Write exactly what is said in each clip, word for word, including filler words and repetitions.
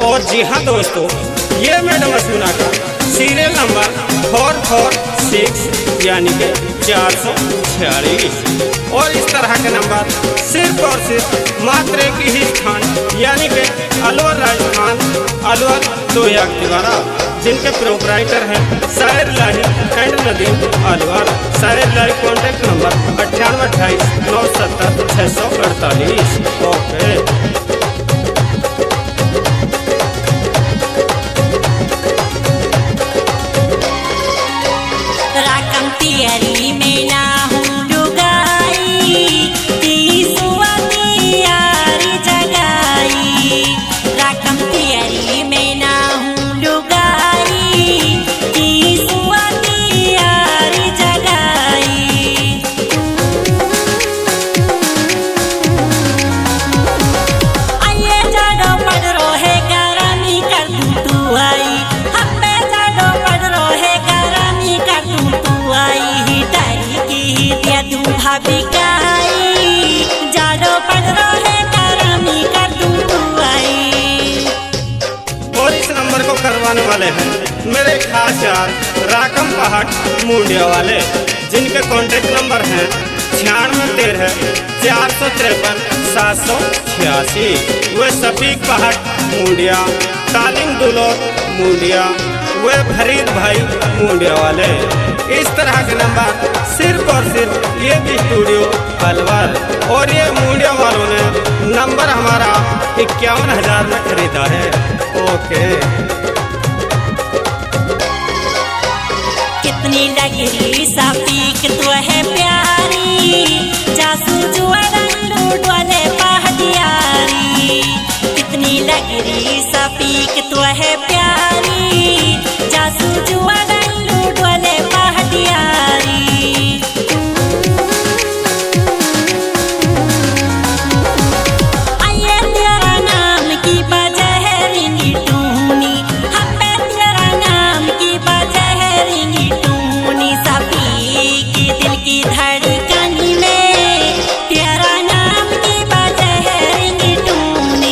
और जी हाँ दोस्तों, ये मैडम असुना का serial number four four six यानी कि चार सौ छियालीस। और इस तरह के नंबर सिर्फ और सिर्फ मात्र एक ही स्थान यानी कि अलवर राजस्थान, अलवर दोयाग तिवारा, जिनके प्रोपराइटर हैं शायर लाही एंड नदीम अलवर। शायर लाही कॉन्टैक्ट नंबर अट्ठानवे अट्ठाईस नौ सत्तर छः सौ अड़तालीस। ओके। तियरी में ना हूँ डुगाई, तीसुआ तियारी जगाई। राकम तियरी में ना हूँ डुगाई, तीसुआ तियारी जगाई। आइए जाडो पड़रो है गरमी कर दूँ तू आई, हब्बे जाडो पड़रो है गरमी कर दूँ तू आई। भाभी काई जाडो पड़रो है गरमी कर दूँ तू आई। और इस नंबर को करवाने वाले हैं मेरे खास यार राकम पहाड़ मुंडिया वाले, जिनके कॉन्टेक्ट नंबर हैं छियानवे तेरह चार सौ तिरपन सात सौ छियासी। वे सफीक पहाड़ मुंडिया, तालिम दुलोर मुंडिया, वे फरीद भाई मुंडिया वाले। इस तरह के नंबर सिर्फ और सिर्फ ये भी स्टूडियो अलवर। और ये मुंडिया वालों ने नंबर हमारा इक्यावन हजार में खरीदा है। ओके। कितनी लगी सफीक तो है प्यारी, जासू जुआ लूट वाले पहाड़ियारी। कितनी लगी सफीक तो है प्यारी, जासू जुआ लूट वाले पहाड़ियारी। आइए तेरा नाम की बजह है रिंगी टूनी, हब्बे तेरा नाम की बजह है रिंगी टूनी। सफीक की दिल की धड़कन में तेरा नाम की बजह है रिंगी टूनी।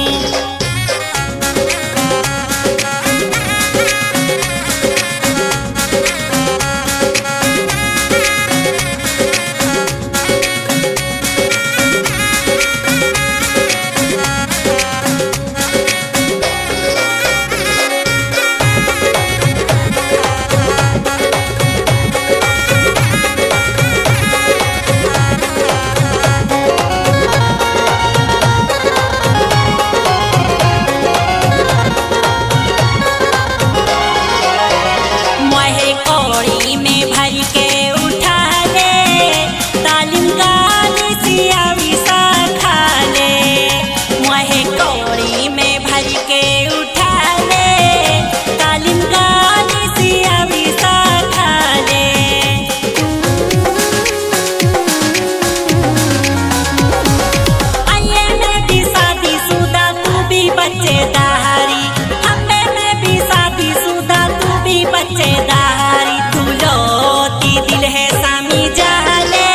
मोहे कोड़ी में भर के उठा ले, तालिम गाली सियावी सा खा ले। मोहे कोड़ी में भर के उठा ले, तालिम गाली सियावी सा खा ले। आइए मैं भी शादी शुदा तू भी बच्चेदारी, हमें मैं भी शादी शुदा तू भी बच्चेदारी। तू लोती दिल है सामी जाले,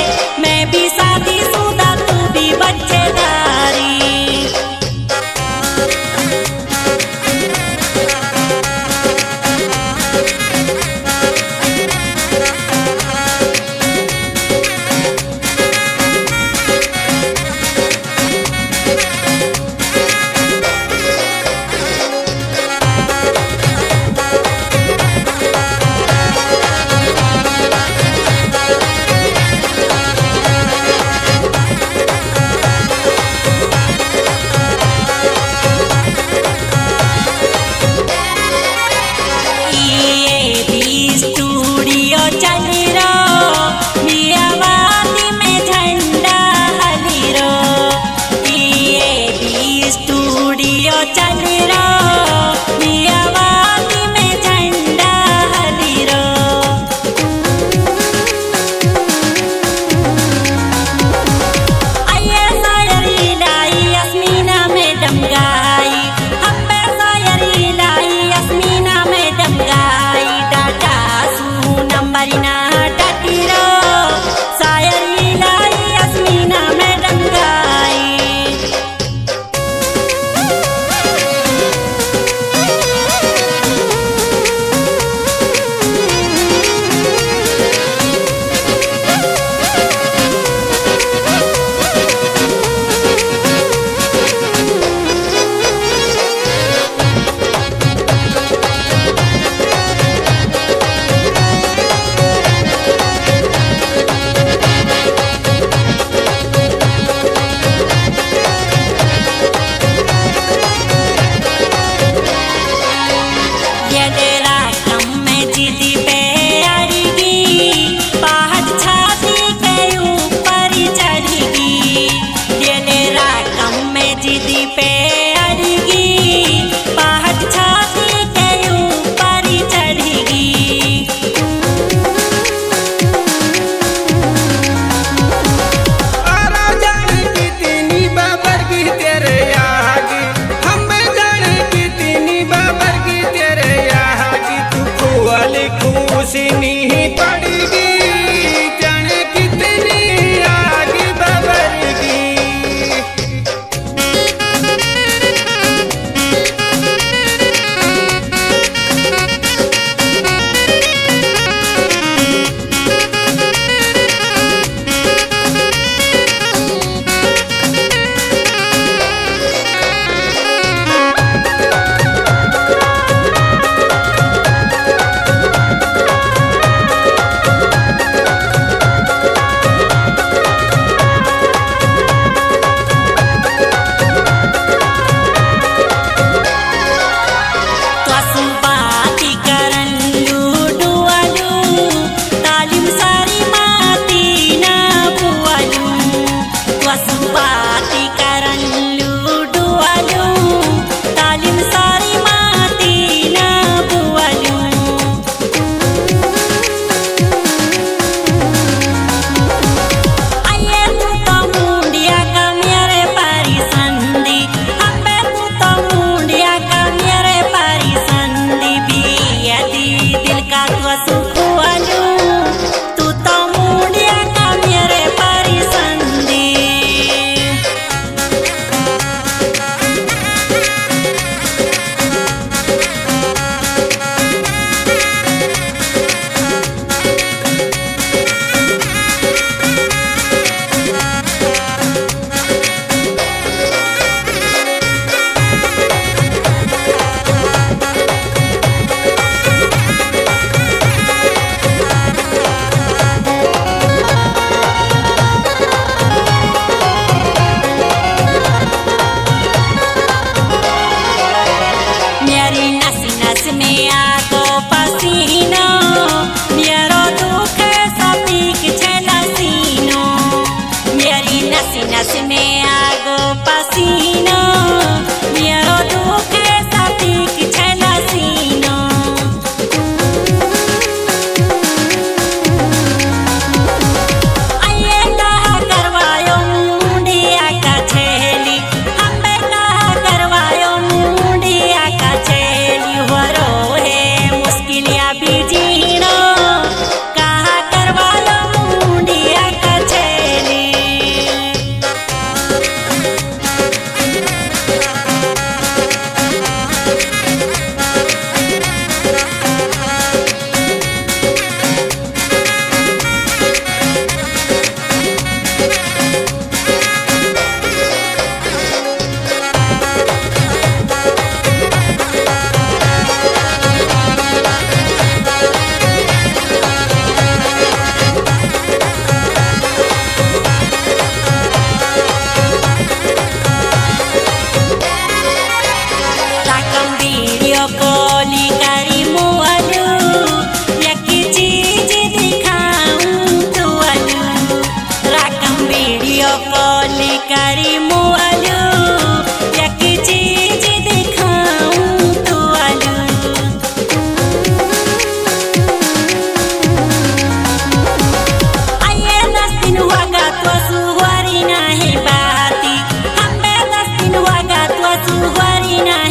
मैं भी शादी शुदा तू भी बच्चेदारी। नहीं